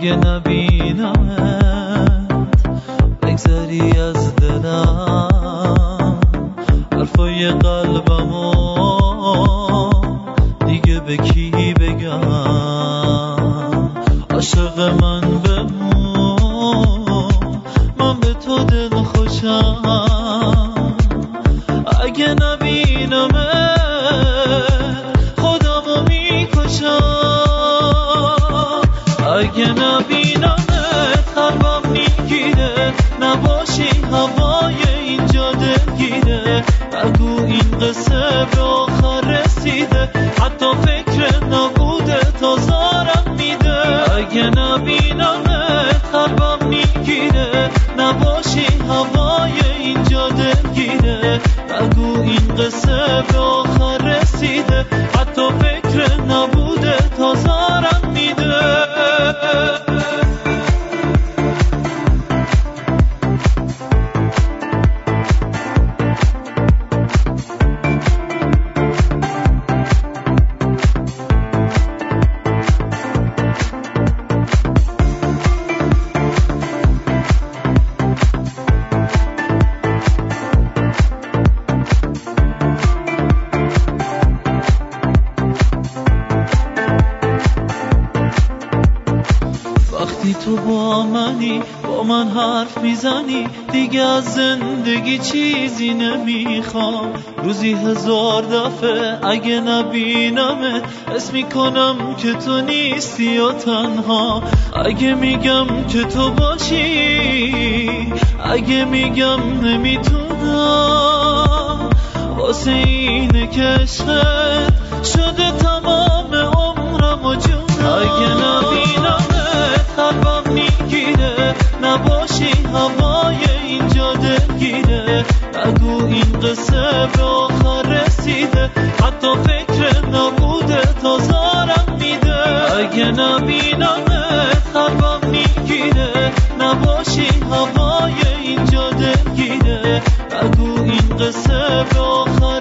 اگه نبینمت بگذری از دلم، حرفای قلبمو دیگه به کی بگم؟ عاشق من بمون، من به تو دل خوشم. اگه نبینمت خودمو میکشم. اگه نبینمت قلبم میگیره، نباشی هوای اینجا دلگیره. نگو این قصه به آخر رسیده، حتی فکر نبوده تازارم میده. اگه نبینمت قلبم میگیره، نباشی هوای اینجا دلگیره. نگو این قصه به آخر رسیده، حتی فکر نبوده تازارم میده. وقتی تو با منی، با من حرف میزنی، دیگه از زندگی چیزی نمیخوام. روزی 1000 دفعه اگه نبینمت حس میکنم که تو نیستی و تنها. اگه میگم که تو باشی، اگه میگم نمیتونم، واسه اینه که عشقت شده تمام عمرم و جونم. اگه نبینمت قلبم میگیره، نباشی هوای اینجا دلگیره. نگو این قصه به آخر رسیده، حتی فکر نبوده تازارم میده. اگه نبینمت قلبم میگیره، نباشی هوای اینجا دلگیره. نگو این قصه به آخر